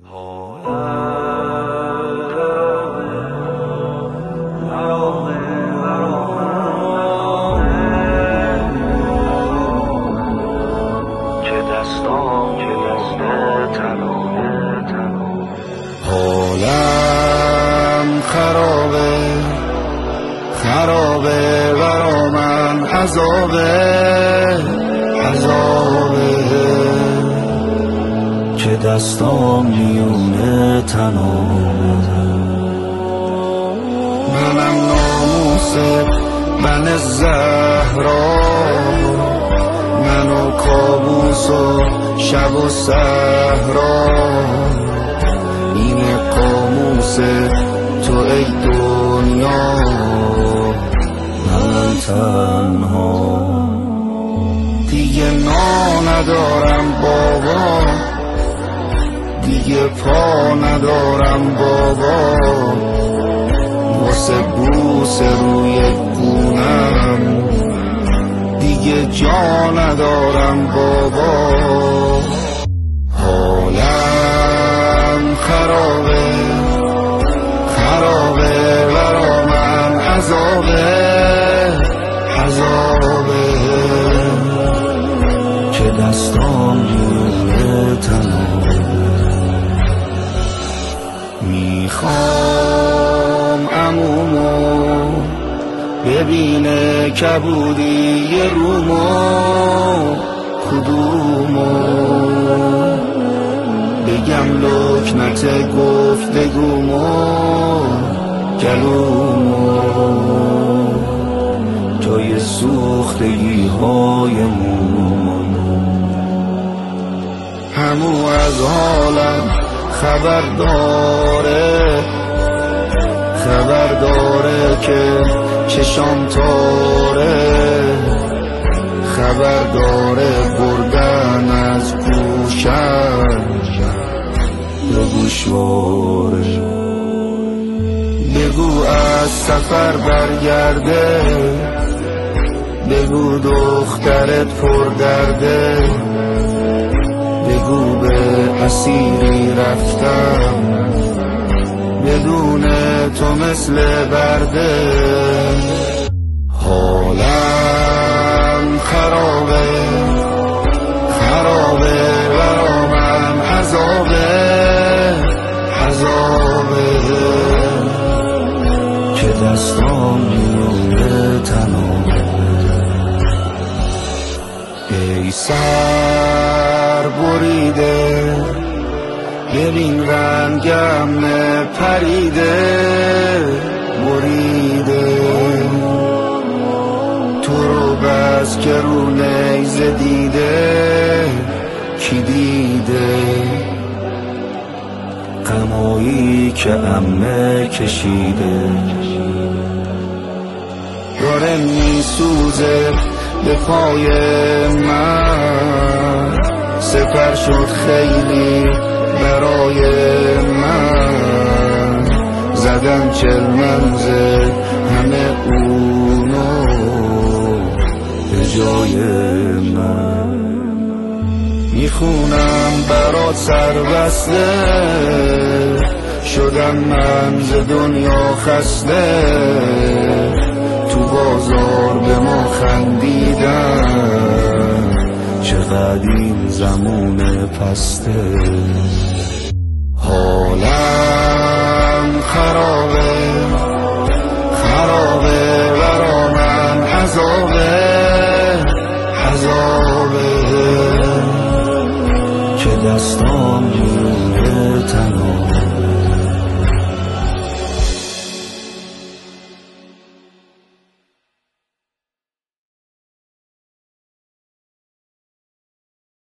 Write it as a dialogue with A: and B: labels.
A: حالم خرابه برا من عذابه که دستام میونه تنابه. منم ناموس من زهرا، منو کابوس و شب و صحرا، این قاموس تو ای دنیا، من تنها دیگه ندارم بابا، دیگه پا ندارم بابا، واسه بوس روی گونم دیگه جا ندارم بابا. حالم خرابه برا من عذابه که دستام میونه تنابه. میخوام عمومو ببینه کبودی یه رومو کدومو، بگم لکنت گفتگومو گلومو، جای سوختگی های مومو. همو از حالم خبر داره که چشام تاره، خبر داره بردن از گوشم به گوشواره. بگو از سفر برگرده، بگو دخترت پر درده، بگو به اسیری رفتم بدون تو مثل برده. حالم خرابه برا من عذابه که دستام میونه تنابه. ای سر بریده ببین رنگم پریده بریده، تو رو بس که رو نیزه دیده کی دیده، غمایی که عمه کشیده داره میسوزه به پای من، سپر شد خیلی برای من، زدن 40 منزل همه اونو به جای من. میخونم برات سربسته، شدم من ز دنیا خسته، تو بازار به ما خندیدن چقدر این زمون پسته. حالم خرابه برا من عذابه که دستام میونه تنابه.